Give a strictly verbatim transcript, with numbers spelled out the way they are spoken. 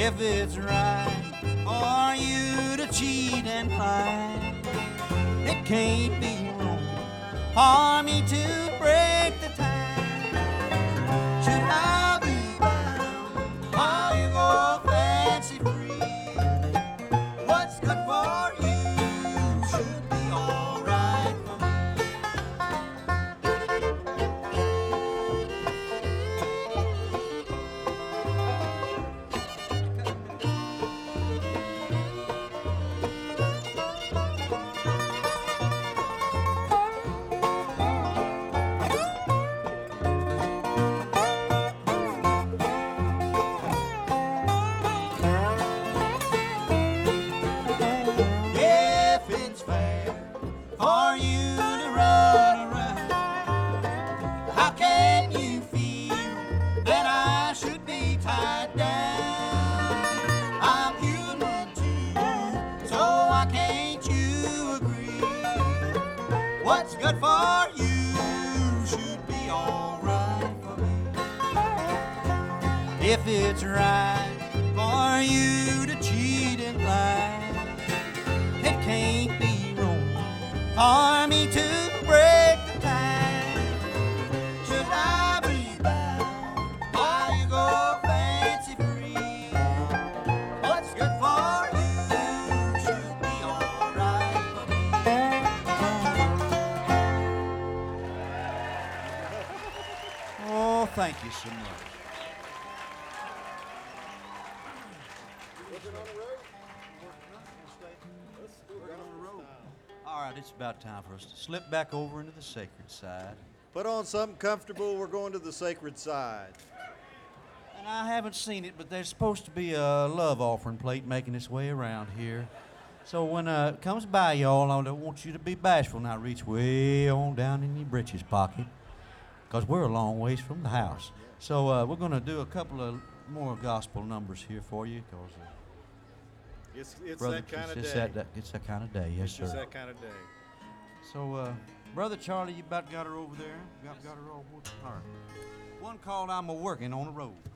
If it's right for you to cheat and lie, it can't be wrong for me to break the tie. Should I be bound while you go fancy free? What's good for you should be alright for me. If it's fair for you to run around, how can you feel that I should be tied down? I'm human too, so why can't you agree? What's good for you should be alright for me. If it's right for you to cheat and lie, it can't be wrong for me to break the tie. Should I be bound while you go fancy free? What's good for you should be alright for me. Oh, thank you so much. All right, it's about time for us to slip back over into the sacred side. Put on something comfortable. We're going to the sacred side. And I haven't seen it, but there's supposed to be a love offering plate making its way around here. So when uh, it comes by, y'all, I don't want you to be bashful. Now reach way on down in your britches pocket, because we're a long ways from the house. So uh, we're going to do a couple of more gospel numbers here for you, because uh, It's it's brother, that kind of it's day. just that, it's that kind of day, yes, It's just sir. that kind of day. So, uh, Brother Charlie, you about got her over there? Got, got her all, all right. One called I'm a working on the road.